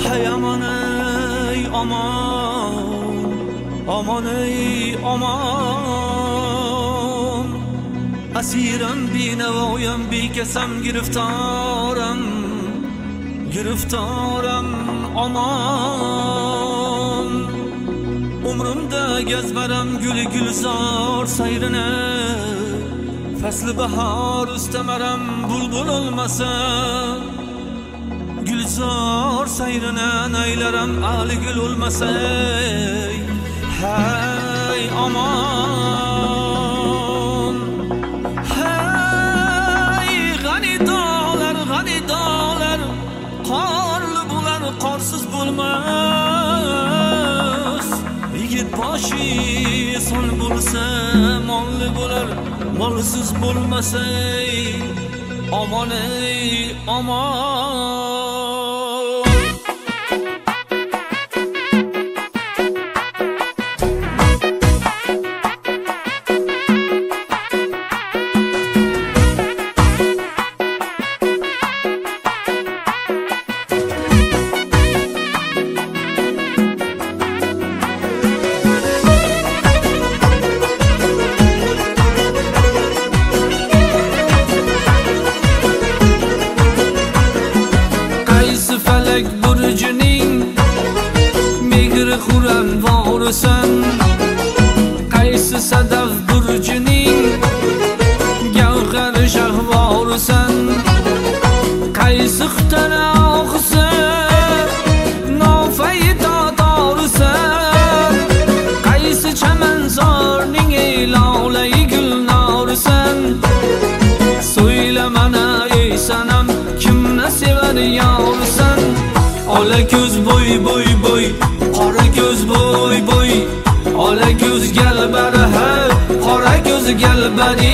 Hey aman ey aman, aman ey aman. Asiram binavoyam bekasam giriftaram, giriftaram aman. Umrimda gezbaram guli gulzor sayrine, fasli bahor ustamaram bulbul olmasa. Gulzor sayrine naylaram ali gul olmasa. Hey aman, hey g'ani dağlar, qorli bular qorsiz bo'lmas. Yigit boshi son bo'lsa molli bo'lar, molsiz bo'lmasa. Aman ey aman. Burcuning megri xuran vorisan, qaysi sadaf burjuning gavhar shahvorisan, qaysi xutana oqsa nofayda dorisan, qaysi chamanzorning lolay gulnorisan. So'yla mana ey sanam, kimni sevar yorsan? Ola ko'z boy, qora ko'z boy, ola ko'z galbari ha, qora ko'z galbari.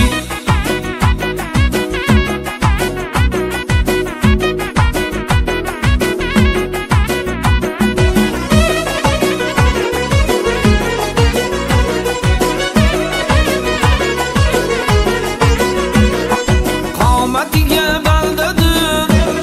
Qomatiga baldadir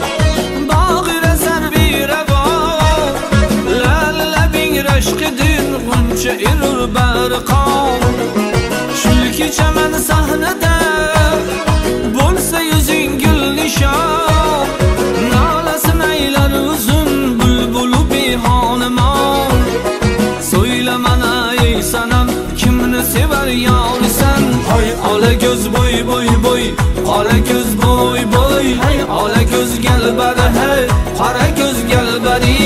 aşkıdın g'uncha erur barqom. Shulki chaman sahnada bo'lsa yuzing gul nishon, nolasin aylar uzun bulbulu behonimon. So'yla mana ey sanam, kimni sevar yorsan? Hay ola ko'z boy, qora ko'z boy, hay ola ko'z galbari, hay qora ko'z galbari.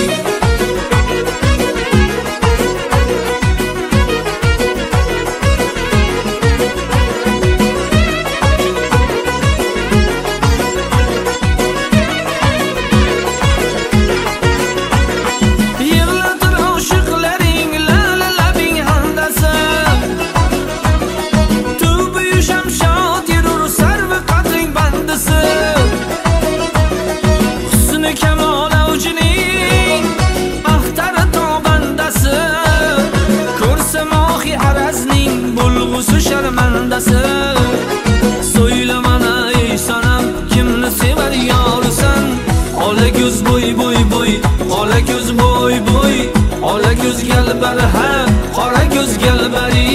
So'yla mana ey sanam, kimni sevar yorsan? Ola ko'z boy, ola ko'z boy, ola ko'z galbari ha, qora ko'z galbari.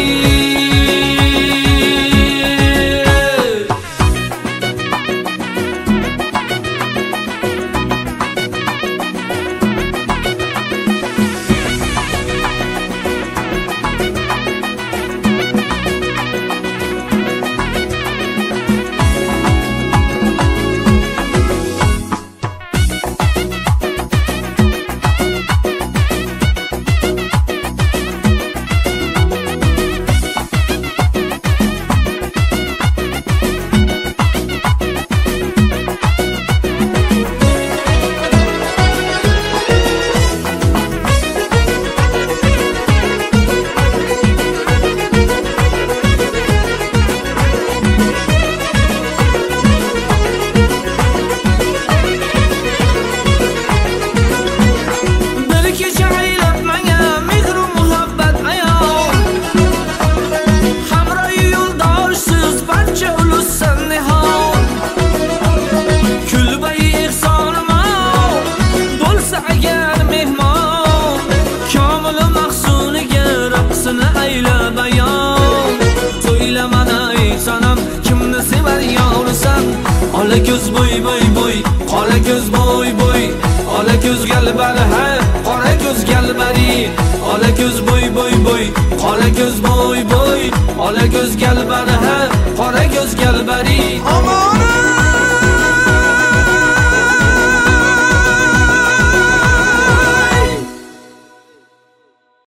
sanam kimni sevar yorisan ola ko'z bo'y bo'y bo'y qora ko'z bo'y bo'y ola ko'z galbari ha qora ko'z galbari ola ko'z bo'y bo'y bo'y qora ko'z bo'y bo'y ola ko'z galbari ha qora ko'z galbari Aman